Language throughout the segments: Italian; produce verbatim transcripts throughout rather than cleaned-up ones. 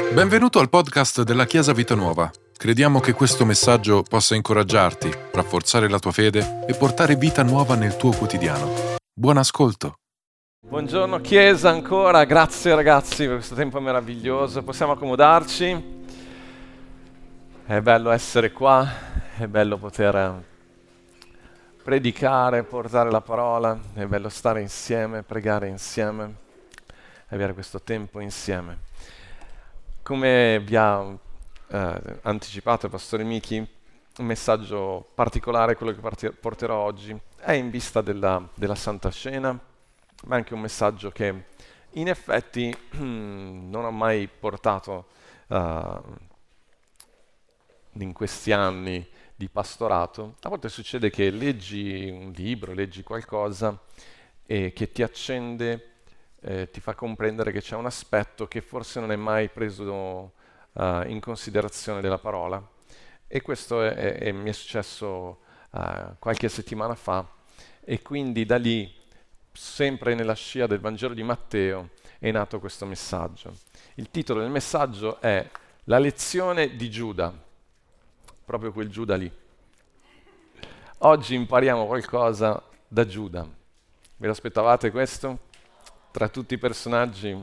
Benvenuto al podcast della Chiesa Vita Nuova. Crediamo che questo messaggio possa incoraggiarti, rafforzare la tua fede e portare vita nuova nel tuo quotidiano. Buon ascolto. Buongiorno Chiesa ancora, grazie ragazzi per questo tempo meraviglioso. Possiamo accomodarci? È bello essere qua, è bello poter predicare, portare la parola, è bello stare insieme, pregare insieme, avere questo tempo insieme. Come vi ha eh, anticipato il Pastore Michi, un messaggio particolare, quello che parti- porterò oggi, è in vista della, della Santa Cena, ma anche un messaggio che in effetti non ho mai portato uh, in questi anni di pastorato. A volte succede che leggi un libro, leggi qualcosa e che ti accende, eh, ti fa comprendere che c'è un aspetto che forse non è mai preso uh, in considerazione della parola. E questo è, è, è, mi è successo uh, qualche settimana fa, e quindi da lì, sempre nella scia del Vangelo di Matteo, è nato questo messaggio. Il titolo del messaggio è La lezione di Giuda. Proprio quel Giuda lì. Oggi impariamo qualcosa da Giuda. Ve lo aspettavate questo? Tra tutti i personaggi?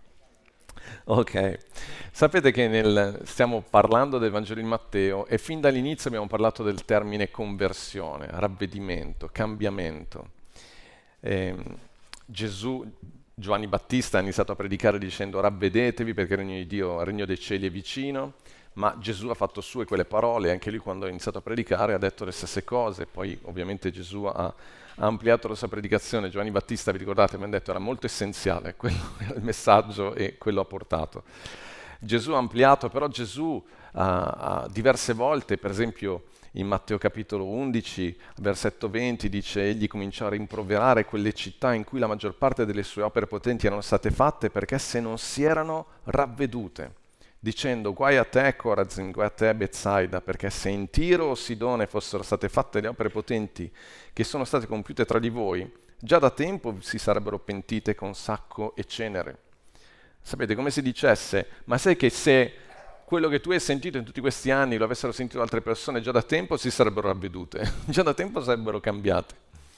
Ok. Sapete che nel, stiamo parlando del Vangelo di Matteo e fin dall'inizio abbiamo parlato del termine conversione, ravvedimento, cambiamento. Eh, Gesù, Giovanni Battista ha iniziato a predicare dicendo ravvedetevi perché il regno di Dio, il regno dei cieli è vicino. Ma Gesù ha fatto sue quelle parole, anche lui quando ha iniziato a predicare ha detto le stesse cose, poi ovviamente Gesù ha, ha ampliato la sua predicazione. Giovanni Battista, vi ricordate, mi ha detto era molto essenziale, quello era il messaggio e quello ha portato. Gesù ha ampliato, però Gesù ha, ha diverse volte, per esempio in Matteo capitolo undici, versetto venti, dice egli cominciò a rimproverare quelle città in cui la maggior parte delle sue opere potenti erano state fatte perché esse non si erano ravvedute. Dicendo guai a te Corazin, guai a te Betsaida, perché se in Tiro o Sidone fossero state fatte le opere potenti che sono state compiute tra di voi, già da tempo si sarebbero pentite con sacco e cenere. Sapete, come se dicesse, ma sai che se quello che tu hai sentito in tutti questi anni lo avessero sentito altre persone, già da tempo si sarebbero ravvedute, già da tempo sarebbero cambiate.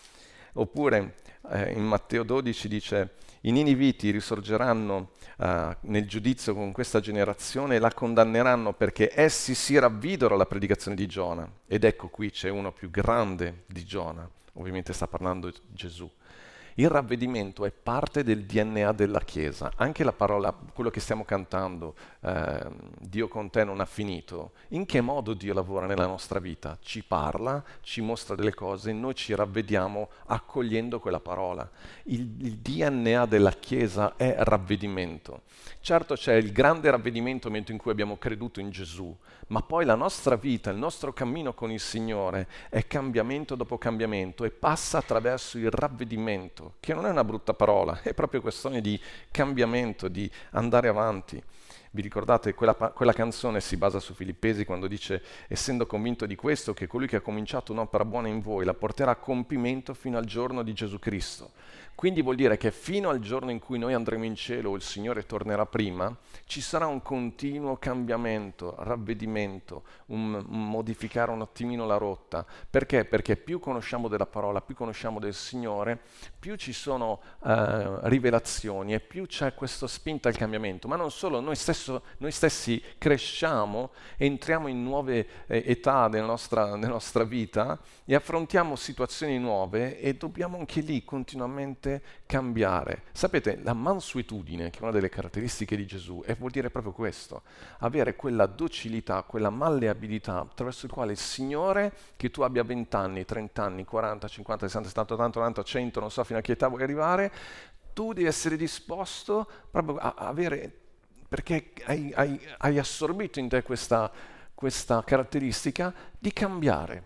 Oppure eh, in Matteo dodici dice i niniviti risorgeranno uh, nel giudizio con questa generazione e la condanneranno perché essi si ravvidero alla predicazione di Giona. Ed ecco qui c'è uno più grande di Giona, ovviamente sta parlando Gesù. Il ravvedimento è parte del D N A della Chiesa. Anche la parola, quello che stiamo cantando, eh, Dio con te non ha finito, in che modo Dio lavora nella nostra vita? Ci parla, ci mostra delle cose, noi ci ravvediamo accogliendo quella parola. Il, il D N A della Chiesa è ravvedimento. Certo c'è il grande ravvedimento nel momento in cui abbiamo creduto in Gesù, ma poi la nostra vita, il nostro cammino con il Signore è cambiamento dopo cambiamento e passa attraverso il ravvedimento, che non è una brutta parola, è proprio questione di cambiamento, di andare avanti. Vi ricordate, quella, quella canzone si basa su Filippesi quando dice essendo convinto di questo, che colui che ha cominciato un'opera buona in voi la porterà a compimento fino al giorno di Gesù Cristo. Quindi vuol dire che fino al giorno in cui noi andremo in cielo o il Signore tornerà prima, ci sarà un continuo cambiamento, ravvedimento, un, un modificare un attimino la rotta. Perché? Perché più conosciamo della parola, più conosciamo del Signore, più ci sono eh, rivelazioni e più c'è questa spinta al cambiamento. Ma non solo, noi, stesso, noi stessi cresciamo, entriamo in nuove eh, età della nostra, della nostra vita e affrontiamo situazioni nuove e dobbiamo anche lì continuamente cambiare. Sapete, la mansuetudine, che è una delle caratteristiche di Gesù, e vuol dire proprio questo, avere quella docilità, quella malleabilità attraverso il quale il Signore, che tu abbia venti anni, trenta anni, quaranta, cinquanta, sessanta, settanta, ottanta, novanta, cento, non so fino a che età vuoi arrivare, tu devi essere disposto proprio a avere, perché hai, hai, hai assorbito in te questa, questa caratteristica di cambiare,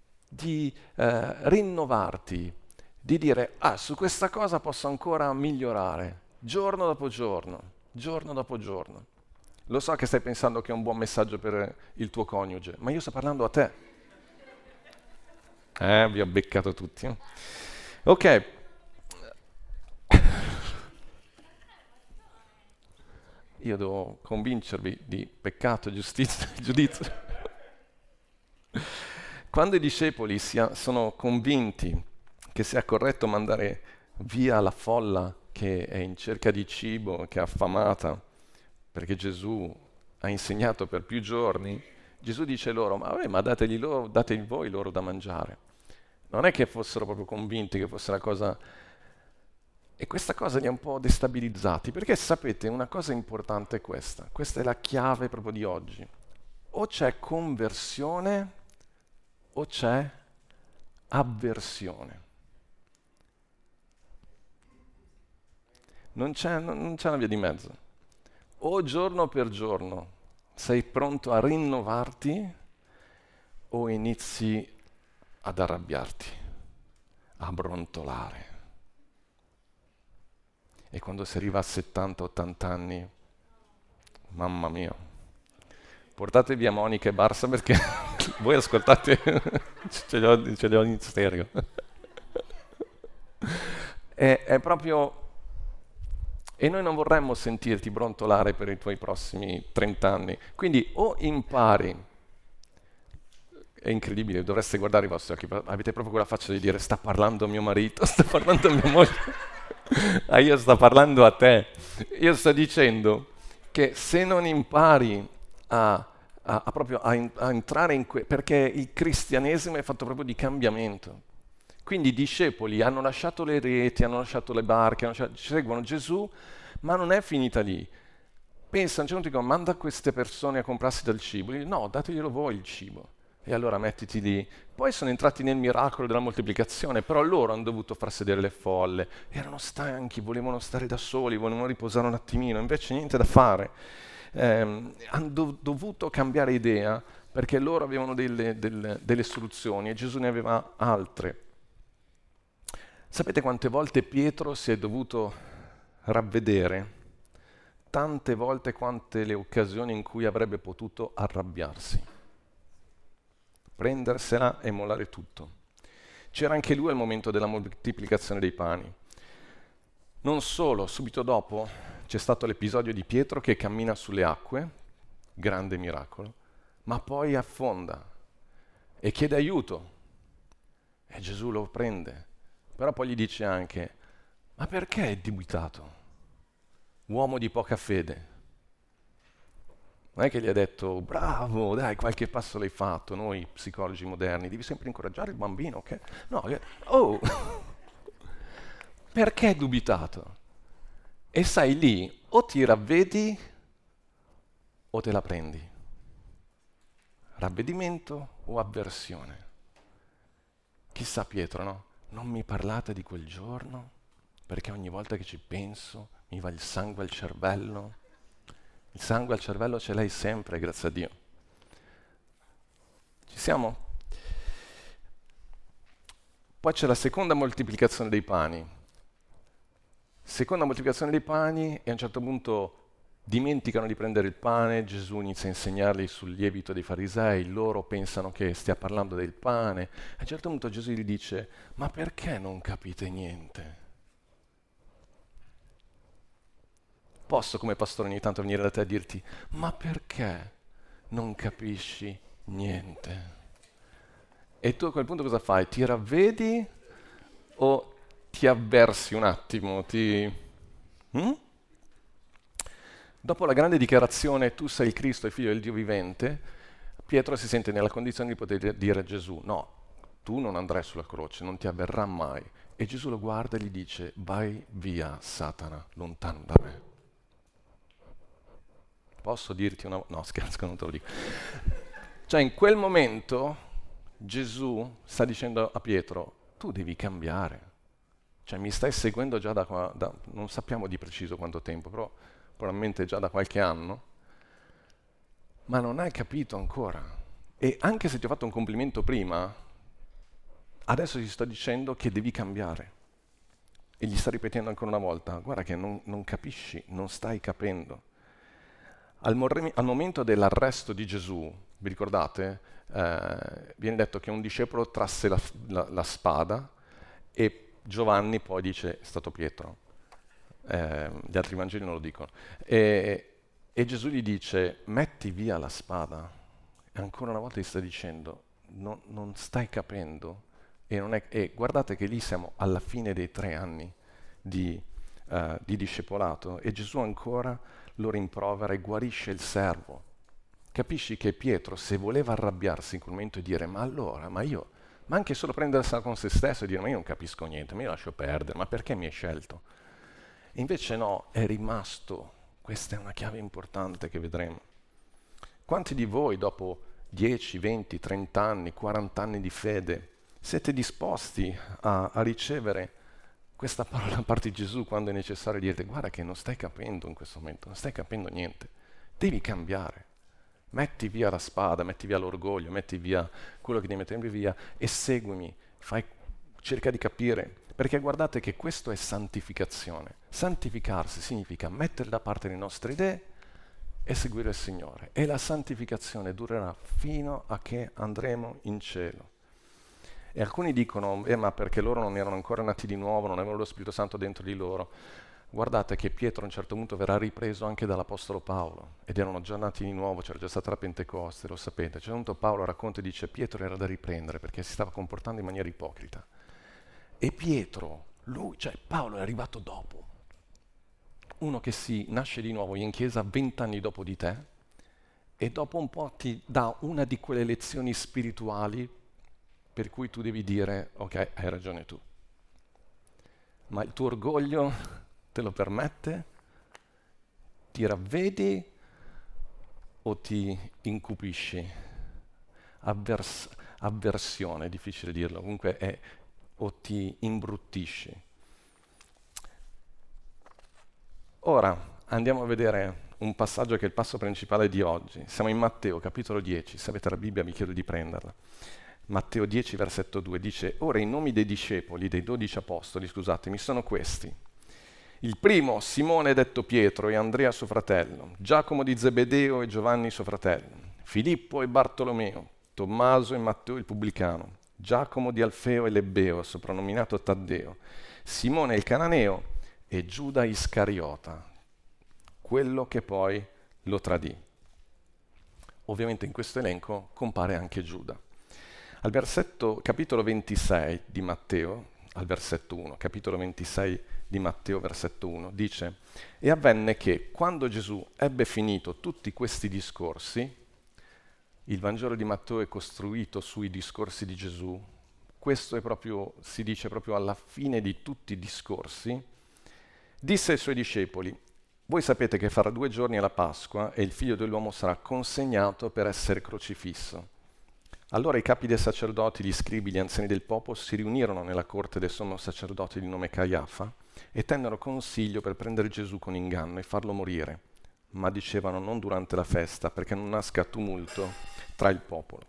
di eh, rinnovarti, di dire, ah, su questa cosa posso ancora migliorare, giorno dopo giorno, giorno dopo giorno. Lo so che stai pensando che è un buon messaggio per il tuo coniuge, ma io sto parlando a te. Eh, vi ho beccato tutti. Eh? Ok. io devo convincervi di peccato, giustizia e giudizio. Quando i discepoli sia, sono convinti che sia corretto mandare via la folla che è in cerca di cibo, che è affamata, perché Gesù ha insegnato per più giorni, Gesù dice loro, ma, vabbè, ma dategli, loro, dategli voi loro da mangiare. Non è che fossero proprio convinti che fosse una cosa... E questa cosa li ha un po' destabilizzati, perché sapete, una cosa importante è questa, questa è la chiave proprio di oggi. O c'è conversione o c'è avversione. Non c'è, non c'è una via di mezzo. O giorno per giorno sei pronto a rinnovarti o inizi ad arrabbiarti, a brontolare. E quando si arriva a settanta ottanta anni, mamma mia, portate via Monica e Barsa perché voi ascoltate, ce li ho, ce li ho in stereo. è, è proprio... E noi non vorremmo sentirti brontolare per i tuoi prossimi trenta anni. Quindi o impari, è incredibile, dovreste guardare i vostri occhi, avete proprio quella faccia di dire sta parlando mio marito, sta parlando mia moglie. Ah, io sto parlando a te. Io sto dicendo che se non impari a, a, a proprio a, in, a entrare in que... perché il cristianesimo è fatto proprio di cambiamento. Quindi i discepoli hanno lasciato le reti, hanno lasciato le barche, hanno lasciato, seguono Gesù, ma non è finita lì. Pensano, cioè, non dicono, manda queste persone a comprarsi del cibo. Dicono, no, dateglielo voi il cibo. E allora mettiti lì. Poi sono entrati nel miracolo della moltiplicazione, però loro hanno dovuto far sedere le folle. Erano stanchi, volevano stare da soli, volevano riposare un attimino, invece niente da fare. Eh, hanno dov- dovuto cambiare idea perché loro avevano delle, delle, delle soluzioni e Gesù ne aveva altre. Sapete quante volte Pietro si è dovuto ravvedere? Tante volte quante le occasioni in cui avrebbe potuto arrabbiarsi, prendersela e mollare tutto. C'era anche lui al momento della moltiplicazione dei pani. Non solo, subito dopo c'è stato l'episodio di Pietro che cammina sulle acque, grande miracolo, ma poi affonda e chiede aiuto e Gesù lo prende. Però poi gli dice anche, ma perché è dubitato? Uomo di poca fede. Non è che gli ha detto, bravo, dai, qualche passo l'hai fatto, noi psicologi moderni, devi sempre incoraggiare il bambino, ok? No, oh, perché è dubitato? E sai lì, o ti ravvedi o te la prendi. Ravvedimento o avversione. Chissà Pietro, no? Non mi parlate di quel giorno, perché ogni volta che ci penso mi va il sangue al cervello. Il sangue al cervello ce l'hai sempre, grazie a Dio. Ci siamo? Poi c'è la seconda moltiplicazione dei pani. Seconda moltiplicazione dei pani e a un certo punto dimenticano di prendere il pane, Gesù inizia a insegnarli sul lievito dei farisei, loro pensano che stia parlando del pane. A un certo punto Gesù gli dice, ma perché non capite niente? Posso come pastore ogni tanto venire da te a dirti, ma perché non capisci niente? E tu a quel punto cosa fai? Ti ravvedi o ti avversi un attimo? Ti... Hm? Dopo la grande dichiarazione, tu sei il Cristo, il figlio del Dio vivente, Pietro si sente nella condizione di poter dire a Gesù, no, tu non andrai sulla croce, non ti avverrà mai. E Gesù lo guarda e gli dice, vai via, Satana, lontano da me. Posso dirti una... No, scherzo, non te lo dico. Cioè, in quel momento Gesù sta dicendo a Pietro, tu devi cambiare. Cioè, mi stai seguendo già da, qua, da... non sappiamo di preciso quanto tempo, però probabilmente già da qualche anno, ma non hai capito ancora. E anche se ti ho fatto un complimento prima, adesso ti sto dicendo che devi cambiare. E gli sta ripetendo ancora una volta, guarda che non, non capisci, non stai capendo. Al, morre- al momento dell'arresto di Gesù, vi ricordate, eh, viene detto che un discepolo trasse la, la, la spada e Giovanni poi dice è stato Pietro. Eh, gli altri Vangeli non lo dicono. E E Gesù gli dice, metti via la spada. E ancora una volta gli sta dicendo, no, non stai capendo. E, non è, e guardate che lì siamo alla fine dei tre anni di, uh, di discepolato e Gesù ancora lo rimprovera e guarisce il servo. Capisci che Pietro, se voleva arrabbiarsi in quel momento e dire, ma allora, ma io, ma anche solo prendersela con se stesso e dire, ma io non capisco niente, mi lascio perdere, ma perché mi hai scelto? E invece no, è rimasto. Questa è una chiave importante che vedremo. Quanti di voi dopo dieci, venti, trenta anni, quaranta anni di fede siete disposti a, a ricevere questa parola da parte di Gesù quando è necessario dirti guarda che non stai capendo in questo momento, non stai capendo niente, devi cambiare. Metti via la spada, metti via l'orgoglio, metti via quello che devi mettere via e seguimi, fai, cerca di capire. Perché guardate che questo è santificazione. Santificarsi significa mettere da parte le nostre idee e seguire il Signore. E la santificazione durerà fino a che andremo in cielo. E alcuni dicono, eh, ma perché loro non erano ancora nati di nuovo, non avevano lo Spirito Santo dentro di loro. Guardate che Pietro a un certo punto verrà ripreso anche dall'Apostolo Paolo. Ed erano già nati di nuovo, c'era già stata la Pentecoste, lo sapete. A un certo punto Paolo racconta e dice, Pietro era da riprendere perché si stava comportando in maniera ipocrita. E Pietro, lui, cioè Paolo è arrivato dopo. Uno che si nasce di nuovo in chiesa vent'anni dopo di te e dopo un po' ti dà una di quelle lezioni spirituali per cui tu devi dire, ok, hai ragione tu. Ma il tuo orgoglio te lo permette? Ti ravvedi o ti incupisci? Avvers- avversione, è difficile dirlo, comunque è o ti imbruttisci. Ora andiamo a vedere un passaggio che è il passo principale di oggi. Siamo in Matteo, capitolo dieci. Se avete la Bibbia vi chiedo di prenderla. Matteo dieci, versetto due, dice ora i nomi dei discepoli, dei dodici apostoli, scusatemi, sono questi. Il primo, Simone detto Pietro e Andrea suo fratello, Giacomo di Zebedeo e Giovanni suo fratello, Filippo e Bartolomeo, Tommaso e Matteo il pubblicano, Giacomo di Alfeo e Lebbeo, soprannominato Taddeo, Simone il cananeo e Giuda Iscariota, quello che poi lo tradì. Ovviamente in questo elenco compare anche Giuda. Al versetto, capitolo ventisei di Matteo, al versetto uno, capitolo ventisei di Matteo, versetto uno, dice e avvenne che quando Gesù ebbe finito tutti questi discorsi, il Vangelo di Matteo è costruito sui discorsi di Gesù, questo è proprio, si dice proprio alla fine di tutti i discorsi, disse ai suoi discepoli, voi sapete che fra due giorni è la Pasqua e il Figlio dell'uomo sarà consegnato per essere crocifisso. Allora i capi dei sacerdoti, gli scribi, gli anziani del popolo si riunirono nella corte del sommo sacerdote di nome Caiafa e tennero consiglio per prendere Gesù con inganno e farlo morire, ma dicevano non durante la festa perché non nasca tumulto tra il popolo.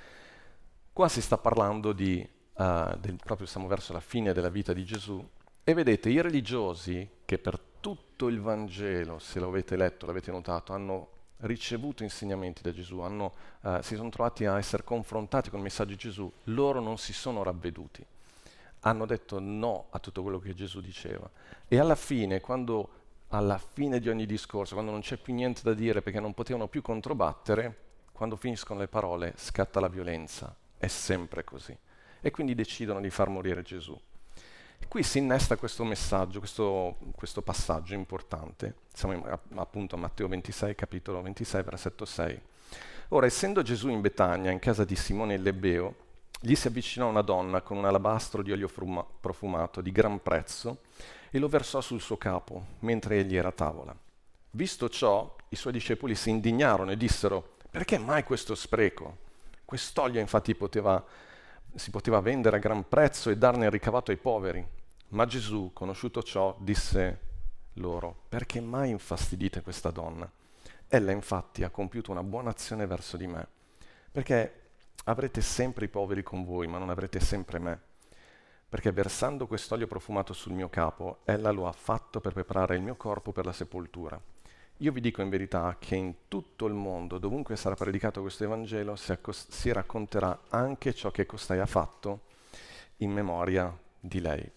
Qua si sta parlando di, uh, del, proprio siamo verso la fine della vita di Gesù e vedete i religiosi che per tutto il Vangelo, se lo avete letto, l'avete notato, hanno ricevuto insegnamenti da Gesù, hanno, uh, si sono trovati a essere confrontati con il messaggio di Gesù, loro non si sono ravveduti, hanno detto no a tutto quello che Gesù diceva. E alla fine, quando alla fine di ogni discorso, quando non c'è più niente da dire perché non potevano più controbattere, quando finiscono le parole scatta la violenza, è sempre così. E quindi decidono di far morire Gesù. E qui si innesta questo messaggio, questo, questo passaggio importante. Siamo in, appunto a Matteo ventisei, capitolo ventisei, versetto sei. Ora, essendo Gesù in Betania, in casa di Simone il Lebbeo, gli si avvicinò una donna con un alabastro di olio fruma, profumato di gran prezzo e lo versò sul suo capo, mentre egli era a tavola. Visto ciò, i suoi discepoli si indignarono e dissero, perché mai questo spreco? Quest'olio infatti poteva... si poteva vendere a gran prezzo e darne il ricavato ai poveri. Ma Gesù, conosciuto ciò, disse loro, perché mai infastidite questa donna? Ella infatti ha compiuto una buona azione verso di me, perché avrete sempre i poveri con voi, ma non avrete sempre me. Perché versando quest'olio profumato sul mio capo, ella lo ha fatto per preparare il mio corpo per la sepoltura. Io vi dico in verità che in tutto il mondo, dovunque sarà predicato questo Evangelo, si, accos- si racconterà anche ciò che costei ha fatto in memoria di lei.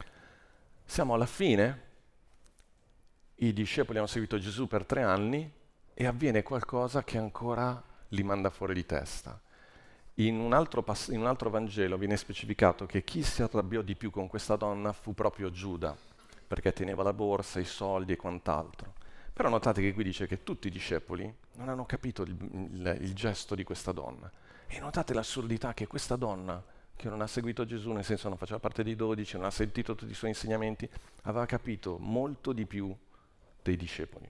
Siamo alla fine, i discepoli hanno seguito Gesù per tre anni e avviene qualcosa che ancora li manda fuori di testa. In un, altro pass- in un altro Vangelo viene specificato che chi si arrabbiò di più con questa donna fu proprio Giuda, perché teneva la borsa, i soldi e quant'altro. Però notate che qui dice che tutti i discepoli non hanno capito il, il, il gesto di questa donna. E notate l'assurdità che questa donna, che non ha seguito Gesù, nel senso non faceva parte dei dodici, non ha sentito tutti i suoi insegnamenti, aveva capito molto di più dei discepoli.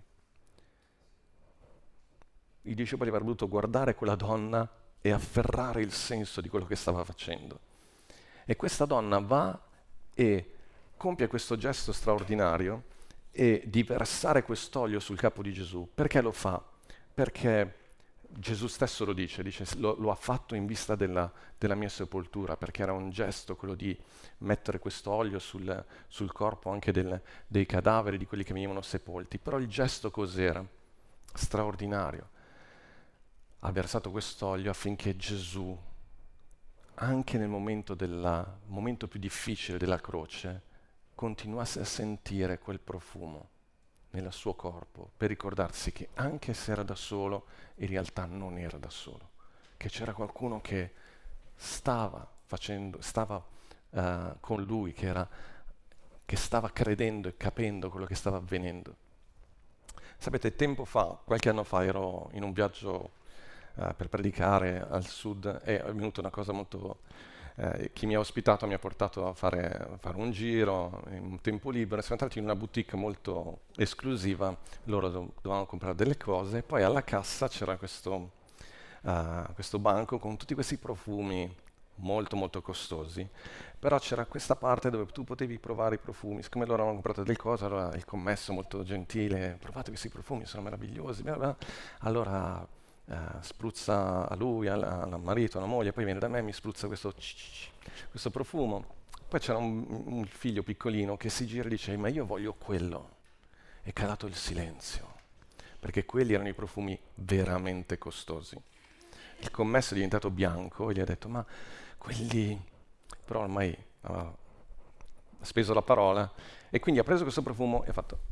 I discepoli avrebbero dovuto guardare quella donna e afferrare il senso di quello che stava facendo. E questa donna va e compie questo gesto straordinario e di versare quest'olio sul capo di Gesù. Perché lo fa? Perché Gesù stesso lo dice, dice lo, lo ha fatto in vista della, della mia sepoltura, perché era un gesto quello di mettere questo olio sul, sul corpo anche del, dei cadaveri, di quelli che venivano sepolti. Però il gesto cos'era? Straordinario. Ha versato quest'olio affinché Gesù, anche nel momento, della, momento più difficile della croce, continuasse a sentire quel profumo nel suo corpo, per ricordarsi che anche se era da solo, in realtà non era da solo, che c'era qualcuno che stava facendo, stava uh, con lui, che, era, che stava credendo e capendo quello che stava avvenendo. Sapete, tempo fa, qualche anno fa, ero in un viaggio Uh, per predicare al sud e è venuta una cosa molto... Uh, chi mi ha ospitato mi ha portato a fare, a fare un giro in un tempo libero, siamo entrati in una boutique molto esclusiva, loro dov- dovevano comprare delle cose e poi alla cassa c'era questo, uh, questo banco con tutti questi profumi molto molto costosi, però c'era questa parte dove tu potevi provare i profumi, siccome loro avevano comprato delle cose, allora il commesso molto gentile, provate questi profumi, sono meravigliosi, bla bla. Allora Uh, spruzza a lui, al, al marito, alla moglie, poi viene da me e mi spruzza questo, questo profumo. Poi c'era un, un figlio piccolino che si gira e dice: ma io voglio quello. È calato il silenzio, perché quelli erano i profumi veramente costosi. Il commesso è diventato bianco e gli ha detto: ma quelli... Però ormai ha speso la parola e quindi ha preso questo profumo e ha fatto...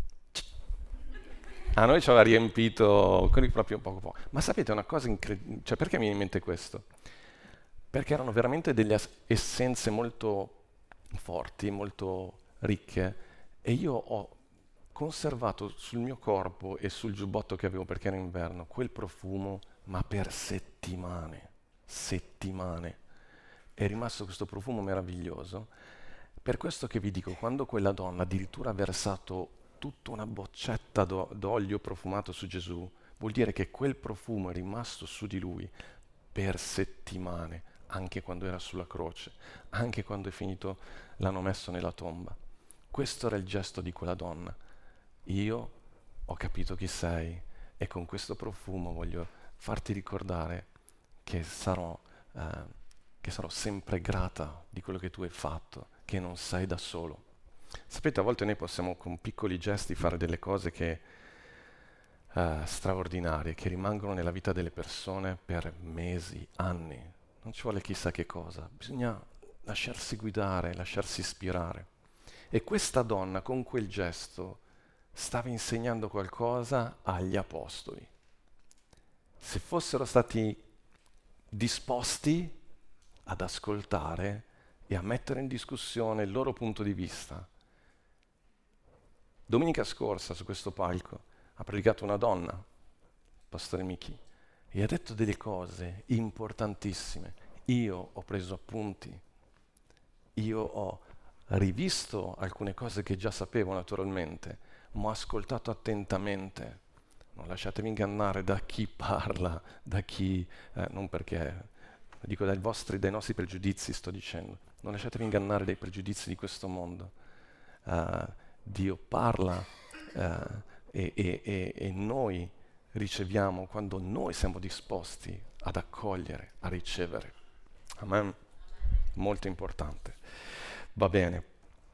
A noi ci aveva riempito quelli proprio poco poco. Ma sapete una cosa incredibile? Cioè, perché mi viene in mente questo? Perché erano veramente delle as- essenze molto forti, molto ricche, e io ho conservato sul mio corpo e sul giubbotto che avevo, perché era inverno, quel profumo, ma per settimane, settimane. È rimasto questo profumo meraviglioso. Per questo che vi dico, quando quella donna addirittura ha versato tutta una boccetta d'o- d'olio profumato su Gesù, vuol dire che quel profumo è rimasto su di lui per settimane, anche quando era sulla croce, anche quando è finito, l'hanno messo nella tomba. Questo era il gesto di quella donna. Io ho capito chi sei e con questo profumo voglio farti ricordare che sarò, eh, che sarò sempre grata di quello che tu hai fatto, che non sei da solo. Sapete, a volte noi possiamo con piccoli gesti fare delle cose che uh, straordinarie, che rimangono nella vita delle persone per mesi, anni. Non ci vuole chissà che cosa, bisogna lasciarsi guidare, lasciarsi ispirare. E questa donna con quel gesto stava insegnando qualcosa agli apostoli. Se fossero stati disposti ad ascoltare e a mettere in discussione il loro punto di vista. Domenica scorsa su questo palco ha predicato una donna, Pastore Michi, e ha detto delle cose importantissime. Io ho preso appunti, io ho rivisto alcune cose che già sapevo naturalmente, ma ho ascoltato attentamente. Non lasciatevi ingannare da chi parla, da chi, eh, non perché, dico dai vostri, dai nostri pregiudizi sto dicendo, non lasciatevi ingannare dai pregiudizi di questo mondo. Uh, Dio parla uh, e, e, e, e noi riceviamo quando noi siamo disposti ad accogliere, a ricevere. Amen? Molto importante. Va bene.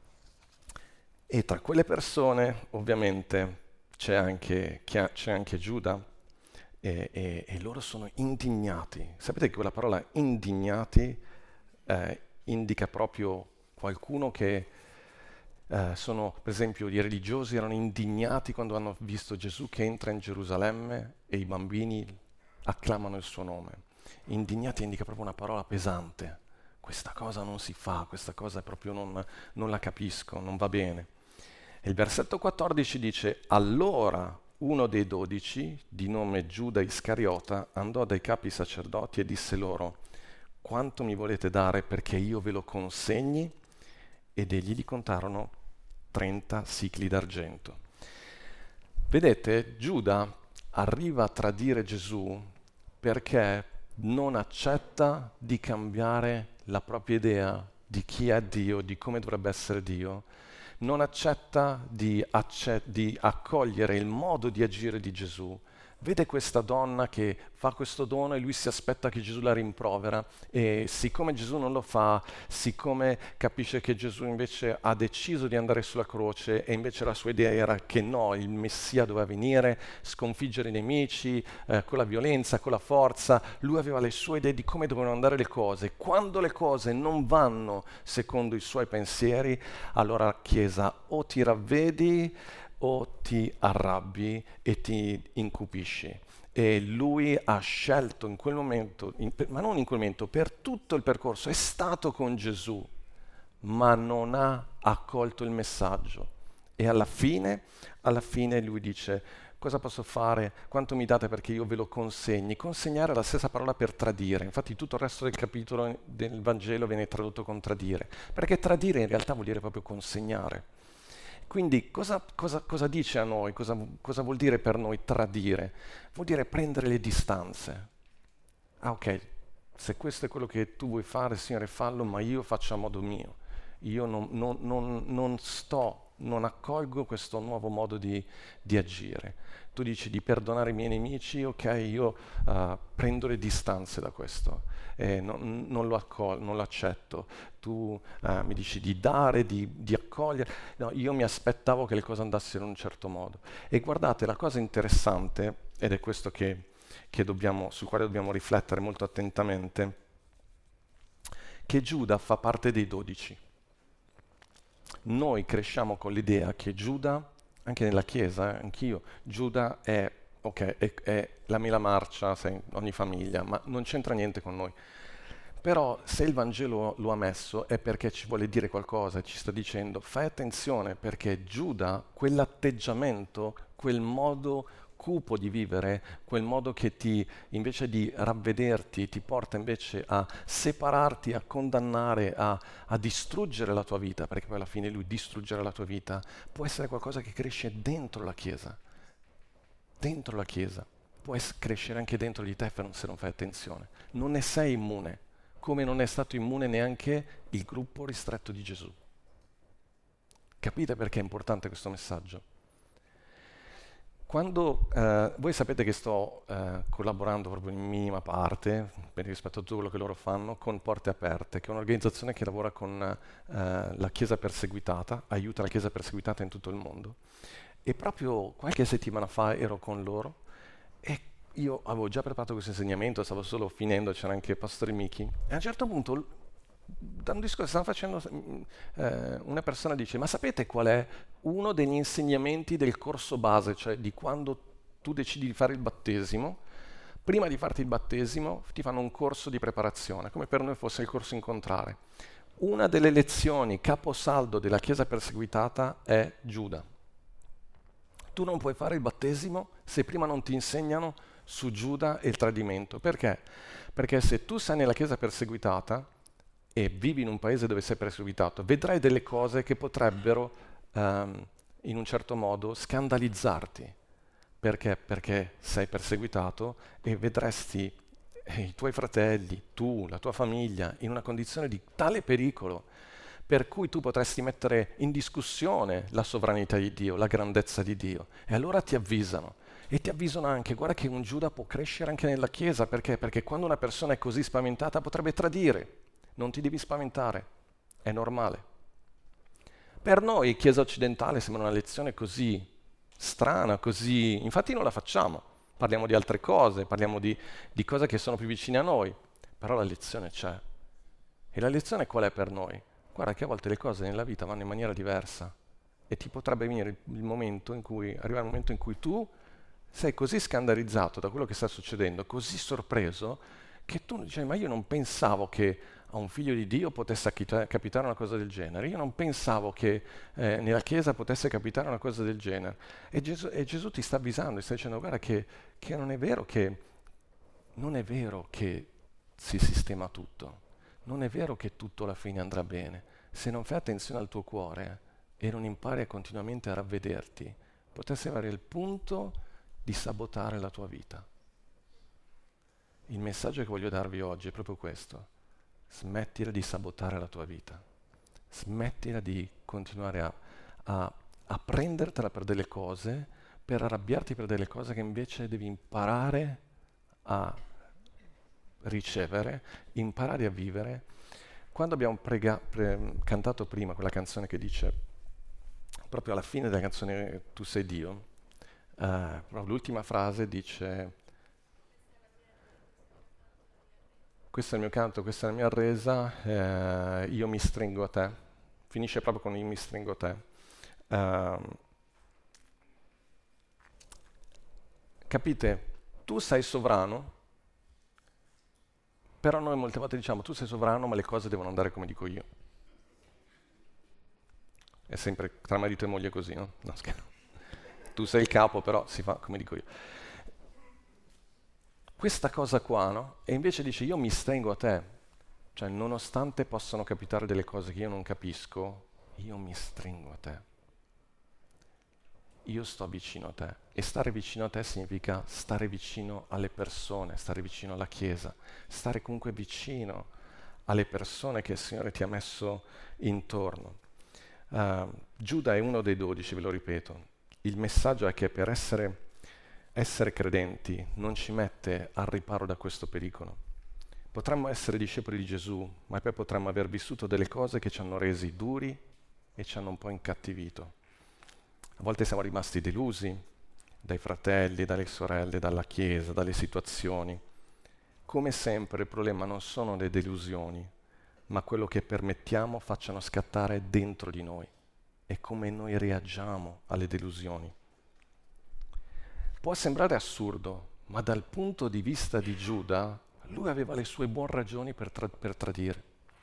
E tra quelle persone ovviamente c'è anche, c'è anche Giuda e, e, e loro sono indignati. Sapete che quella parola indignati eh, indica proprio qualcuno che Eh, sono, per esempio, i religiosi erano indignati quando hanno visto Gesù che entra in Gerusalemme e i bambini acclamano il suo nome. Indignati indica proprio una parola pesante. Questa cosa non si fa, questa cosa proprio non, non la capisco, non va bene. E il versetto quattordici dice: allora uno dei dodici, di nome Giuda Iscariota, andò dai capi sacerdoti e disse loro: quanto mi volete dare perché io ve lo consegni? Ed egli gli contarono trenta sicli d'argento. Vedete, Giuda arriva a tradire Gesù perché non accetta di cambiare la propria idea di chi è Dio, di come dovrebbe essere Dio, non accetta di, acce- di accogliere il modo di agire di Gesù. Vede questa donna che fa questo dono e lui si aspetta che Gesù la rimprovera, e siccome Gesù non lo fa, siccome capisce che Gesù invece ha deciso di andare sulla croce e invece la sua idea era che no, il Messia doveva venire, sconfiggere i nemici eh, con la violenza, con la forza, lui aveva le sue idee di come dovevano andare le cose. Quando le cose non vanno secondo i suoi pensieri, allora la Chiesa o ti ravvedi o ti arrabbi e ti incupisci. E lui ha scelto in quel momento, in, ma non in quel momento, per tutto il percorso, è stato con Gesù, ma non ha accolto il messaggio. E alla fine, alla fine lui dice: cosa posso fare? Quanto mi date perché io ve lo consegni? Consegnare è la stessa parola per tradire. Infatti tutto il resto del capitolo del Vangelo viene tradotto con tradire, perché tradire in realtà vuol dire proprio consegnare. Quindi cosa, cosa, cosa dice a noi? Cosa, cosa vuol dire per noi tradire? Vuol dire prendere le distanze. Ah, ok, se questo è quello che tu vuoi fare, Signore, fallo, ma io faccio a modo mio. Io non, non, non, non sto, non accolgo questo nuovo modo di, di agire. Tu dici di perdonare i miei nemici, ok, io uh, prendo le distanze da questo, eh, non, non lo accol- non lo accetto. Tu uh, mi dici di dare, di, di accogliere. No, io mi aspettavo che le cose andassero in un certo modo. E guardate, la cosa interessante, ed è questo che, che dobbiamo, sul quale dobbiamo riflettere molto attentamente, che Giuda fa parte dei dodici. Noi cresciamo con l'idea che Giuda, anche nella Chiesa, eh, anch'io, Giuda è, okay, è, è la mela marcia, sai, ogni famiglia, ma non c'entra niente con noi. Però se il Vangelo lo ha messo è perché ci vuole dire qualcosa, ci sta dicendo: fai attenzione perché Giuda, quell'atteggiamento, quel modo cupo di vivere, quel modo che ti, invece di ravvederti, ti porta invece a separarti, a condannare, a, a distruggere la tua vita, perché poi alla fine lui distruggerà la tua vita, può essere qualcosa che cresce dentro la Chiesa, dentro la Chiesa, può es- crescere anche dentro di te se non fai attenzione. Non ne sei immune, come non è stato immune neanche il gruppo ristretto di Gesù. Capite perché è importante questo messaggio? Quando eh, voi sapete che sto eh, collaborando proprio in minima parte, rispetto a tutto quello che loro fanno, con Porte Aperte, che è un'organizzazione che lavora con eh, la Chiesa perseguitata, aiuta la Chiesa perseguitata in tutto il mondo. E proprio qualche settimana fa ero con loro e io avevo già preparato questo insegnamento, stavo solo finendo, c'era anche Pastore Miki, e a un certo punto, da un discorso stava facendo, eh, una persona dice: ma sapete qual è uno degli insegnamenti del corso base, cioè di quando tu decidi di fare il battesimo? Prima di farti il battesimo ti fanno un corso di preparazione, come per noi fosse il corso incontrare. Una delle lezioni caposaldo della Chiesa perseguitata è Giuda. Tu non puoi fare il battesimo se prima non ti insegnano su Giuda e il tradimento. Perché? Perché se tu sei nella Chiesa perseguitata e vivi in un paese dove sei perseguitato, vedrai delle cose che potrebbero, um, in un certo modo, scandalizzarti. Perché? Perché sei perseguitato e vedresti eh, i tuoi fratelli, tu, la tua famiglia, in una condizione di tale pericolo, per cui tu potresti mettere in discussione la sovranità di Dio, la grandezza di Dio. E allora ti avvisano. E ti avvisano anche: guarda che un Giuda può crescere anche nella Chiesa. Perché? Perché quando una persona è così spaventata potrebbe tradire. Non ti devi spaventare, è normale. Per noi, Chiesa occidentale, sembra una lezione così strana, così... Infatti non la facciamo. Parliamo di altre cose, parliamo di, di cose che sono più vicine a noi. Però la lezione c'è. E la lezione qual è per noi? guarda che a volte le cose nella vita vanno in maniera diversa e ti potrebbe venire il, il momento in cui, arrivare il momento in cui tu sei così scandalizzato da quello che sta succedendo, così sorpreso, che tu dici, ma io non pensavo che a un figlio di Dio potesse capitare una cosa del genere, io non pensavo che eh, nella Chiesa potesse capitare una cosa del genere. E Gesù, e Gesù ti sta avvisando, ti sta dicendo, guarda che, che non è vero che non è vero che si sistema tutto, non è vero che tutto alla fine andrà bene. Se non fai attenzione al tuo cuore e non impari a continuamente a ravvederti, potresti arrivare al punto di sabotare la tua vita. Il messaggio che voglio darvi oggi è proprio questo: smettila di sabotare la tua vita, smettila di continuare a, a, a prendertela per delle cose, per arrabbiarti per delle cose che invece devi imparare a ricevere, imparare a vivere. Quando abbiamo prega, pre, cantato prima quella canzone che dice, proprio alla fine della canzone Tu sei Dio, eh, l'ultima frase dice: questo è il mio canto, questa è la mia resa, eh, io mi stringo a te. Finisce proprio con io mi stringo a te. Uh, capite? Tu sei sovrano, però noi molte volte diciamo tu sei sovrano ma le cose devono andare come dico io. È sempre tra marito e moglie così, no? No, scherzo. Tu sei il capo, però si fa come dico io. Questa cosa qua, no? E invece dice io mi stringo a te, cioè nonostante possano capitare delle cose che io non capisco, io mi stringo a te. Io sto vicino a te. E stare vicino a te significa stare vicino alle persone, stare vicino alla Chiesa, stare comunque vicino alle persone che il Signore ti ha messo intorno. Uh, Giuda è uno dei dodici, ve lo ripeto. Il messaggio è che per essere Essere credenti non ci mette al riparo da questo pericolo. Potremmo essere discepoli di Gesù, ma poi potremmo aver vissuto delle cose che ci hanno resi duri e ci hanno un po' incattivito. A volte siamo rimasti delusi dai fratelli, dalle sorelle, dalla Chiesa, dalle situazioni. Come sempre il problema non sono le delusioni, ma quello che permettiamo facciano scattare dentro di noi e come noi reagiamo alle delusioni. Può sembrare assurdo, ma dal punto di vista di Giuda, lui aveva le sue buone ragioni per, tra- per tradire.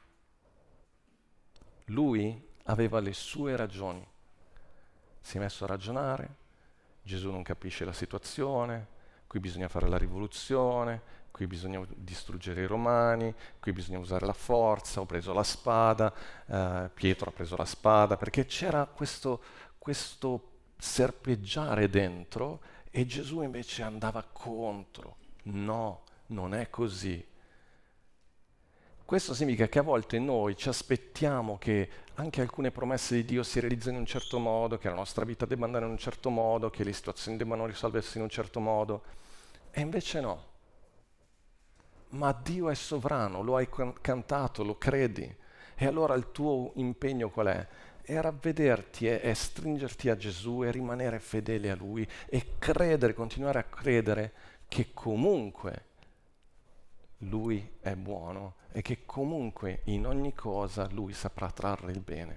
Lui aveva le sue ragioni. Si è messo a ragionare, Gesù non capisce la situazione, qui bisogna fare la rivoluzione, qui bisogna distruggere i romani, qui bisogna usare la forza, ho preso la spada, eh, Pietro ha preso la spada, perché c'era questo, questo serpeggiare dentro. E Gesù invece andava contro. No, non è così. Questo significa che a volte noi ci aspettiamo che anche alcune promesse di Dio si realizzino in un certo modo, che la nostra vita debba andare in un certo modo, che le situazioni debbano risolversi in un certo modo. E invece no. Ma Dio è sovrano, lo hai cantato, lo credi. E allora il tuo impegno qual è? È ravvederti, è, è stringerti a Gesù e rimanere fedele a Lui e credere, continuare a credere che comunque Lui è buono e che comunque in ogni cosa Lui saprà trarre il bene.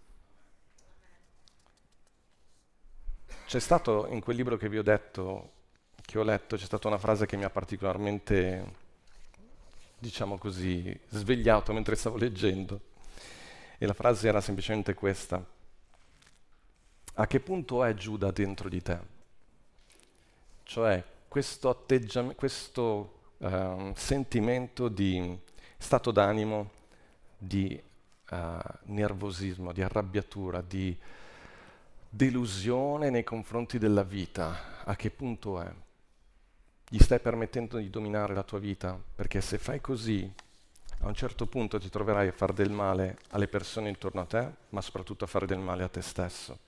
C'è stato, in quel libro che vi ho detto, che ho letto, c'è stata una frase che mi ha particolarmente, diciamo così, svegliato mentre stavo leggendo. E la frase era semplicemente questa: a che punto è Giuda dentro di te? Cioè questo atteggiamento, questo uh, sentimento di stato d'animo, di uh, nervosismo, di arrabbiatura, di delusione nei confronti della vita, a che punto è? Gli stai permettendo di dominare la tua vita? Perché se fai così, a un certo punto ti troverai a fare del male alle persone intorno a te, ma soprattutto a fare del male a te stesso.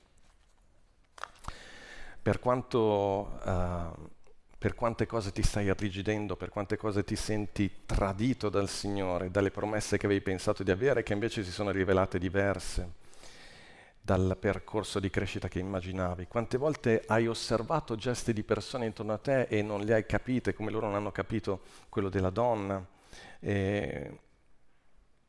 Per quanto, uh, per quante cose ti stai irrigidendo, per quante cose ti senti tradito dal Signore, dalle promesse che avevi pensato di avere, che invece si sono rivelate diverse dal percorso di crescita che immaginavi. Quante volte hai osservato gesti di persone intorno a te e non le hai capite, come loro non hanno capito quello della donna. E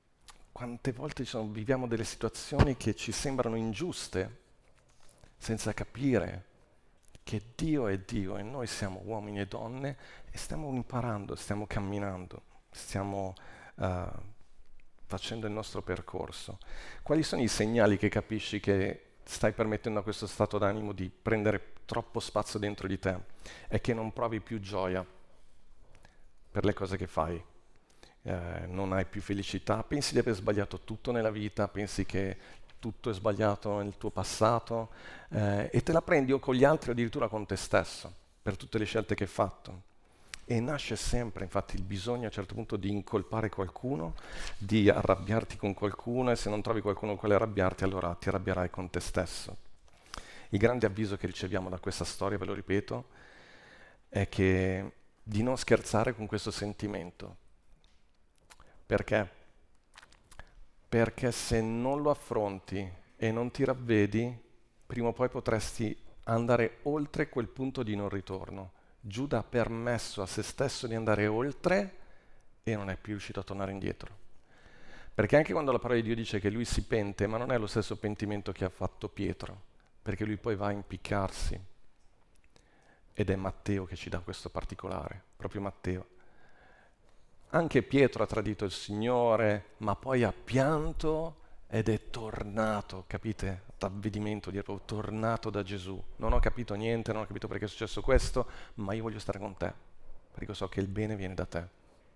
Quante volte ci sono- viviamo delle situazioni che ci sembrano ingiuste, senza capire che Dio è Dio e noi siamo uomini e donne e stiamo imparando, stiamo camminando, stiamo uh, facendo il nostro percorso. Quali sono i segnali che capisci che stai permettendo a questo stato d'animo di prendere troppo spazio dentro di te e che non provi più gioia per le cose che fai? Eh, non hai più felicità, pensi di aver sbagliato tutto nella vita, pensi che tutto è sbagliato nel tuo passato eh, e te la prendi o con gli altri o addirittura con te stesso per tutte le scelte che hai fatto. E nasce sempre infatti il bisogno a un certo punto di incolpare qualcuno, di arrabbiarti con qualcuno e se non trovi qualcuno con quale arrabbiarti allora ti arrabbierai con te stesso. Il grande avviso che riceviamo da questa storia, ve lo ripeto, è che di non scherzare con questo sentimento. Perché? Perché se non lo affronti e non ti ravvedi, prima o poi potresti andare oltre quel punto di non ritorno. Giuda ha permesso a se stesso di andare oltre e non è più riuscito a tornare indietro. Perché anche quando la parola di Dio dice che lui si pente, ma non è lo stesso pentimento che ha fatto Pietro, perché lui poi va a impiccarsi. Ed è Matteo che ci dà questo particolare, proprio Matteo. Anche Pietro ha tradito il Signore, ma poi ha pianto ed è tornato, capite? Ravvedimento, dire proprio tornato da Gesù. Non ho capito niente, non ho capito perché è successo questo, ma io voglio stare con te, perché so che il bene viene da te.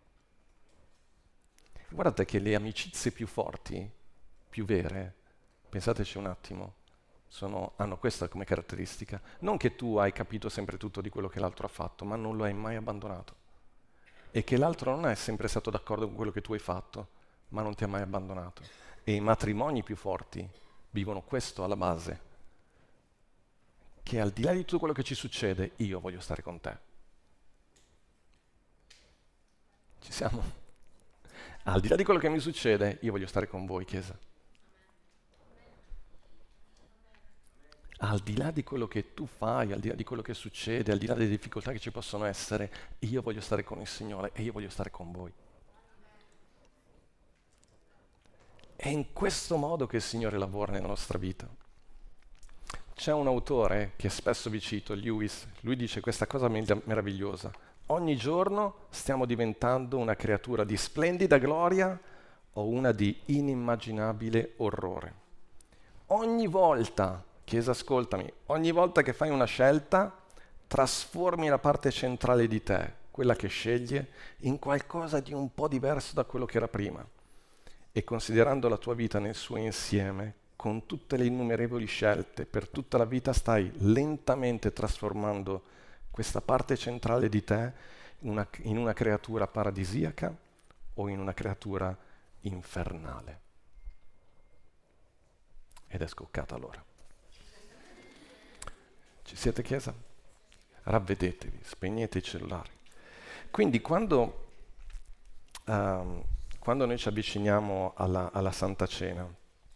Guardate che le amicizie più forti, più vere, pensateci un attimo, sono, hanno questa come caratteristica. Non che tu hai capito sempre tutto di quello che l'altro ha fatto, ma non lo hai mai abbandonato. E che l'altro non è sempre stato d'accordo con quello che tu hai fatto, ma non ti ha mai abbandonato. E i matrimoni più forti vivono questo alla base, che al di là di tutto quello che ci succede, io voglio stare con te. Ci siamo? Al di là di quello che mi succede, io voglio stare con voi, Chiesa. Al di là di quello che tu fai, al di là di quello che succede, al di là delle difficoltà che ci possono essere, io voglio stare con il Signore e io voglio stare con voi. È in questo modo che il Signore lavora nella nostra vita. C'è un autore che spesso vi cito, Lewis, lui dice questa cosa meravigliosa. Ogni giorno stiamo diventando una creatura di splendida gloria o una di inimmaginabile orrore. Ogni volta, Chiesa, ascoltami, ogni volta che fai una scelta, trasformi la parte centrale di te, quella che sceglie, in qualcosa di un po' diverso da quello che era prima. E considerando la tua vita nel suo insieme, con tutte le innumerevoli scelte, per tutta la vita stai lentamente trasformando questa parte centrale di te in una, in una creatura paradisiaca o in una creatura infernale. Ed è scoccata l'ora. Ci siete, Chiesa? Ravvedetevi, spegnete i cellulari. Quindi quando, um, quando noi ci avviciniamo alla, alla Santa Cena,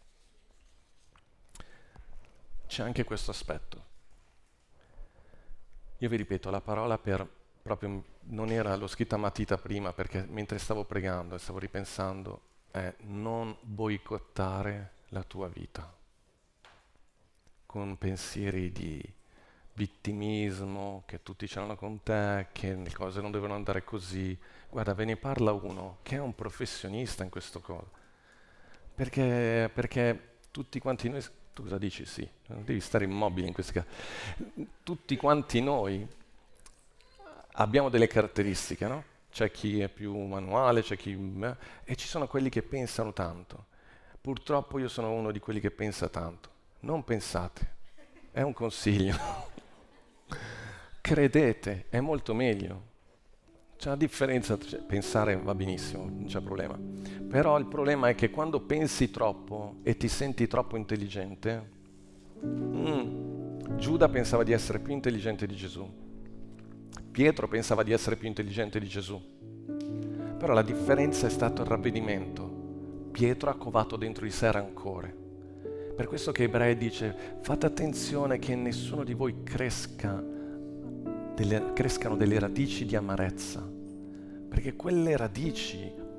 c'è anche questo aspetto. Io vi ripeto, la parola per proprio non era, l'ho scritta a matita prima perché mentre stavo pregando e stavo ripensando, è non boicottare la tua vita con pensieri di vittimismo, che tutti ce l'hanno con te, che le cose non devono andare così. Guarda, ve ne parla uno che è un professionista in questo cosa. Perché, perché tutti quanti noi... Tu cosa dici? Sì, non devi stare immobile in questi casi. Tutti quanti noi abbiamo delle caratteristiche, no? C'è chi è più manuale, c'è chi... Eh, e ci sono quelli che pensano tanto. Purtroppo io sono uno di quelli che pensa tanto. Non pensate, è un consiglio. Credete, è molto meglio. C'è una differenza, cioè, pensare va benissimo, non c'è problema. Però il problema è che quando pensi troppo e ti senti troppo intelligente, mm, Giuda pensava di essere più intelligente di Gesù. Pietro pensava di essere più intelligente di Gesù. Però la differenza è stato il ravvedimento. Pietro ha covato dentro di sé rancore. Per questo che Ebrei dice, fate attenzione che nessuno di voi cresca Delle, crescano delle radici di amarezza, perché quelle radici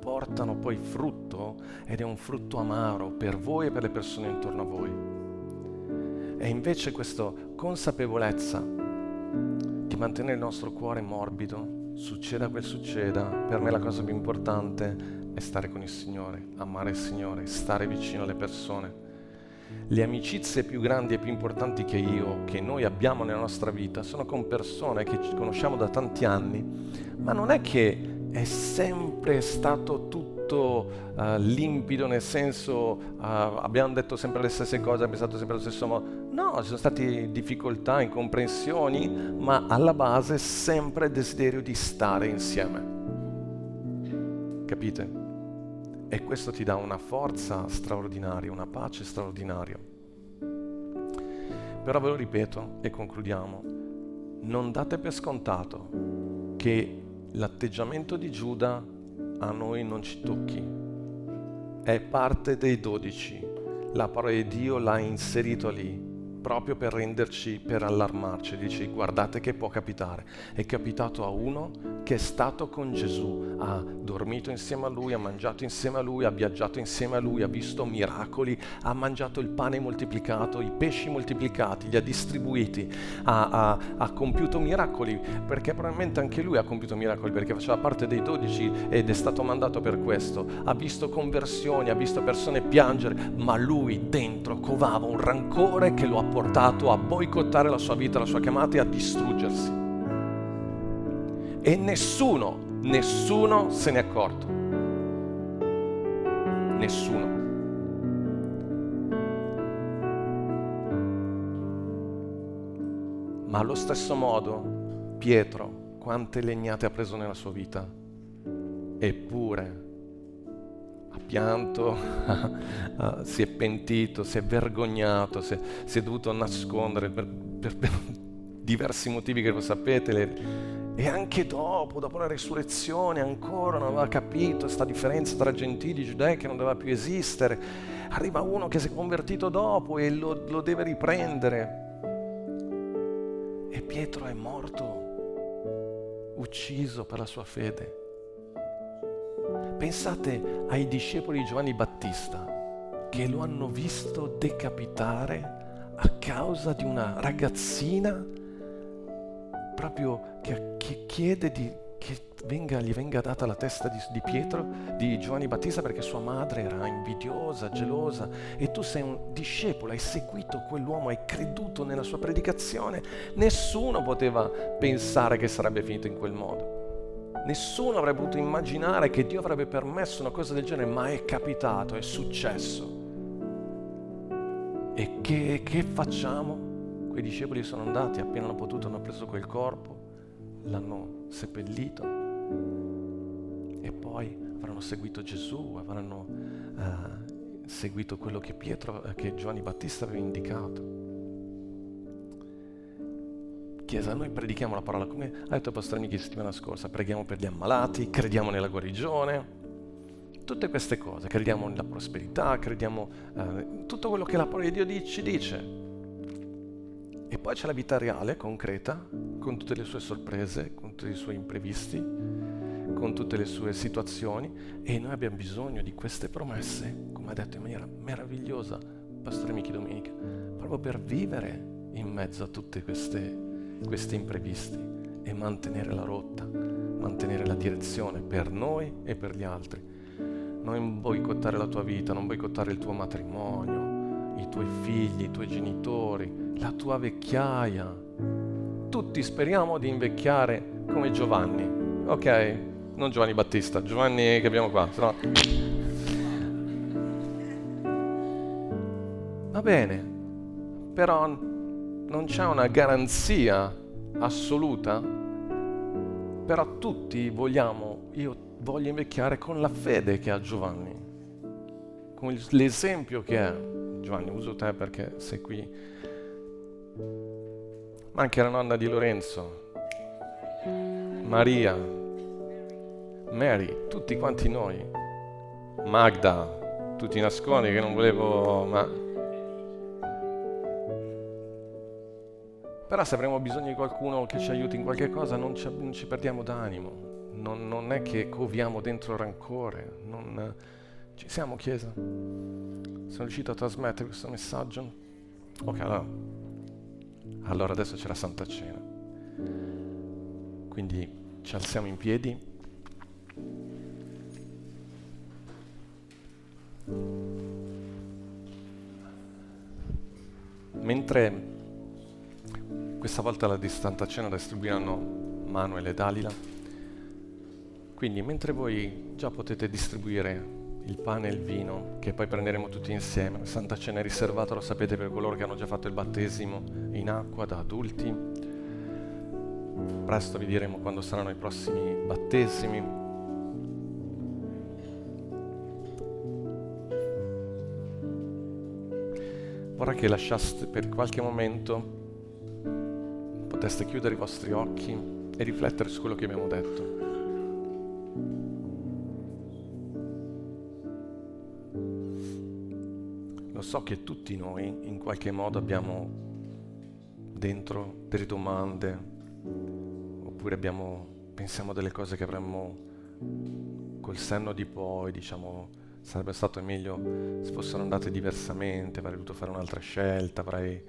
portano poi frutto, ed è un frutto amaro per voi e per le persone intorno a voi. E invece questa consapevolezza di mantenere il nostro cuore morbido, succeda quel succeda, per me la cosa più importante è stare con il Signore, amare il Signore, stare vicino alle persone. Le amicizie più grandi e più importanti che io, che noi abbiamo nella nostra vita, sono con persone che ci conosciamo da tanti anni, ma non è che è sempre stato tutto uh, limpido, nel senso uh, abbiamo detto sempre le stesse cose, abbiamo pensato sempre allo stesso modo. No, ci sono state difficoltà, incomprensioni, ma alla base sempre il desiderio di stare insieme. Capite? E questo ti dà una forza straordinaria, una pace straordinaria. Però ve lo ripeto e concludiamo, non date per scontato che l'atteggiamento di Giuda a noi non ci tocchi. È parte dei dodici. La parola di Dio l'ha inserito lì, proprio per renderci, per allarmarci. Dice, guardate che può capitare. È capitato a uno che è stato con Gesù, ha dormito insieme a Lui, ha mangiato insieme a Lui, ha viaggiato insieme a Lui, ha visto miracoli, ha mangiato il pane moltiplicato, i pesci moltiplicati, li ha distribuiti, ha, ha, ha compiuto miracoli, perché probabilmente anche Lui ha compiuto miracoli, perché faceva parte dei dodici ed è stato mandato per questo. Ha visto conversioni, ha visto persone piangere, ma Lui dentro covava un rancore che lo ha portato a boicottare la sua vita, la sua chiamata e a distruggersi. E nessuno, nessuno se n'è accorto. Nessuno. Ma allo stesso modo, Pietro, quante legnate ha preso nella sua vita? Eppure ha pianto, si è pentito, si è vergognato, si è, si è dovuto nascondere per, per, per diversi motivi che lo sapete. Le, e anche dopo, dopo la resurrezione, ancora non aveva capito questa differenza tra gentili e giudei che non doveva più esistere. Arriva uno che si è convertito dopo e lo, lo deve riprendere. E Pietro è morto, ucciso per la sua fede. Pensate ai discepoli di Giovanni Battista che lo hanno visto decapitare a causa di una ragazzina proprio che, che chiede di, che venga, gli venga data la testa di, di Pietro, di Giovanni Battista, perché sua madre era invidiosa, gelosa, e tu sei un discepolo, hai seguito quell'uomo, hai creduto nella sua predicazione. Nessuno poteva pensare che sarebbe finito in quel modo. Nessuno avrebbe potuto immaginare che Dio avrebbe permesso una cosa del genere, ma è capitato, è successo. E che, che facciamo? Quei discepoli sono andati, appena hanno potuto, hanno preso quel corpo, l'hanno seppellito e poi avranno seguito Gesù, avranno uh, seguito quello che Pietro, che Giovanni Battista aveva indicato. Chiesa, noi predichiamo la parola, come ha detto il Pastore Michi la settimana scorsa, preghiamo per gli ammalati, crediamo nella guarigione, tutte queste cose, crediamo nella prosperità, crediamo in uh, tutto quello che la parola di Dio ci dice. E poi c'è la vita reale, concreta, con tutte le sue sorprese, con tutti i suoi imprevisti, con tutte le sue situazioni, e noi abbiamo bisogno di queste promesse, come ha detto in maniera meravigliosa Pastore Michi domenica, proprio per vivere in mezzo a tutte queste questi imprevisti e mantenere la rotta, mantenere la direzione per noi e per gli altri. Non boicottare la tua vita, non boicottare il tuo matrimonio, i tuoi figli, i tuoi genitori, la tua vecchiaia. Tutti speriamo di invecchiare come Giovanni, ok? Non Giovanni Battista, Giovanni che abbiamo qua, sennò... Va bene, però non c'è una garanzia assoluta, però tutti vogliamo, io voglio invecchiare con la fede che ha Giovanni, con l'esempio che è. Giovanni, uso te perché sei qui, ma anche la nonna di Lorenzo, Maria, Mary, tutti quanti noi, Magda, tu ti nascondi che non volevo, ma... Però se avremo bisogno di qualcuno che ci aiuti in qualche cosa, non ci, non ci perdiamo d'animo. non, non è che coviamo dentro rancore, non, ci siamo Chiesa? Sono riuscito a trasmettere questo messaggio? Ok, allora, allora adesso c'è la Santa Cena. Quindi ci alziamo in piedi. Mentre questa volta la di Santa Cena la distribuiranno Manuel e Dalila, quindi mentre voi già potete distribuire il pane e il vino, che poi prenderemo tutti insieme, la Santa Cena è riservata, lo sapete, per coloro che hanno già fatto il battesimo in acqua da adulti. Presto vi diremo quando saranno i prossimi battesimi. Vorrei che lasciaste per qualche momento, poteste chiudere i vostri occhi e riflettere su quello che abbiamo detto. Lo so che tutti noi in qualche modo abbiamo dentro delle domande, oppure abbiamo, pensiamo delle cose che avremmo col senno di poi, diciamo, sarebbe stato meglio se fossero andate diversamente, avrei dovuto fare un'altra scelta, avrei...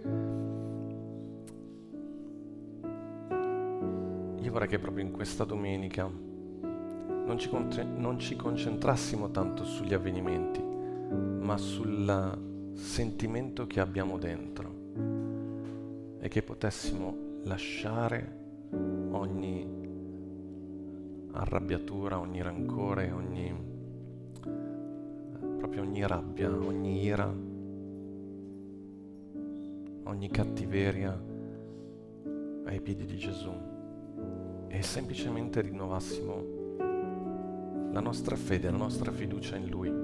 Io vorrei che proprio in questa domenica non ci, con- non ci concentrassimo tanto sugli avvenimenti, ma sul sentimento che abbiamo dentro, e che potessimo lasciare ogni arrabbiatura, ogni rancore, ogni proprio ogni rabbia, ogni ira, ogni cattiveria ai piedi di Gesù, e semplicemente rinnovassimo la nostra fede, la nostra fiducia in Lui,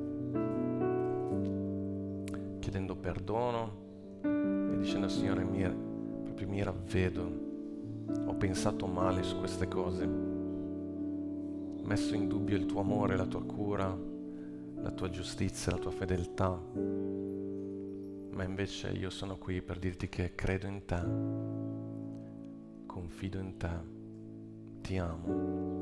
chiedendo perdono e dicendo: Signore, mi, proprio mi ravvedo, ho pensato male su queste cose, messo in dubbio il tuo amore, la tua cura, la tua giustizia, la tua fedeltà, ma invece io sono qui per dirti che credo in te, confido in te, ti amo.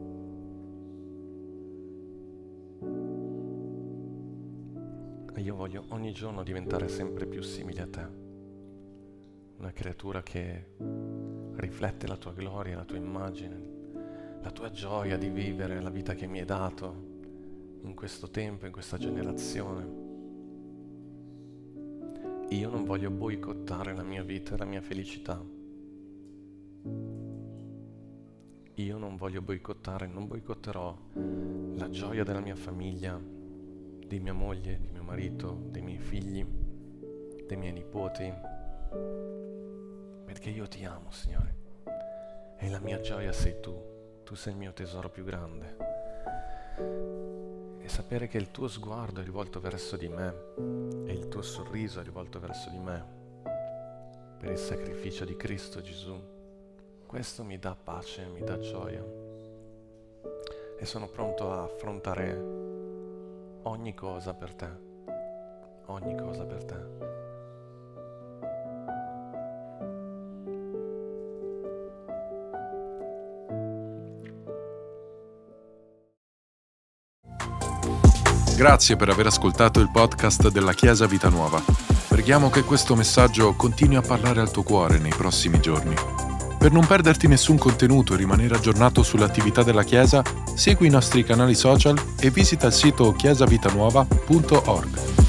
E io voglio ogni giorno diventare sempre più simile a te, una creatura che riflette la tua gloria, la tua immagine, la tua gioia di vivere la vita che mi hai dato in questo tempo, in questa generazione. Io non voglio boicottare la mia vita e la mia felicità. Io non voglio boicottare, non boicotterò la gioia della mia famiglia, di mia moglie, di mio marito, dei miei figli, dei miei nipoti, perché io ti amo, Signore, e la mia gioia sei tu, tu sei il mio tesoro più grande. E sapere che il tuo sguardo è rivolto verso di me e il tuo sorriso è rivolto verso di me per il sacrificio di Cristo Gesù, questo mi dà pace, mi dà gioia, e sono pronto a affrontare ogni cosa per te, ogni cosa per te. Grazie per aver ascoltato il podcast della Chiesa Vita Nuova. Preghiamo che questo messaggio continui a parlare al tuo cuore nei prossimi giorni. Per non perderti nessun contenuto e rimanere aggiornato sull'attività della Chiesa, segui i nostri canali social e visita il sito chiesa vita nuova punto org.